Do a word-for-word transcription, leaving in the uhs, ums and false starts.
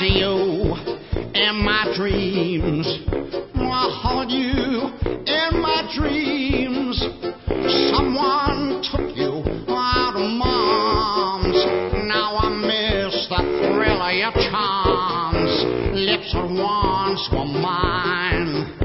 see you in my dreams. I hold you in my dreams. Someone took you out of my arms. Now I miss the thrill of your charms. Lips that once were mine.